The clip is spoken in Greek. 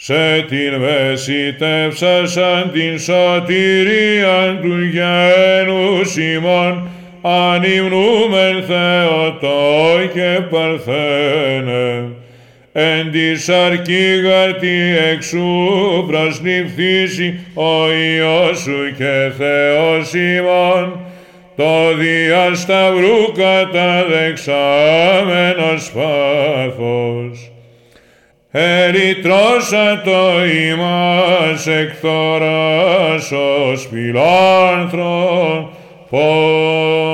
σε την βεσιτεύσασαν την σωτηρίαν του γένους ημών, ανυμνούμεν Θεοτό και Παρθένε. Εν τη σαρκή γαρτί εξού προσληφθήσει ο Υιός σου και Θεός ημών, το δια σταυρού καταδεξάμενος πάθος. Ερητρώσατο ημάς εκ θωράς ως φιλάνθρωπος.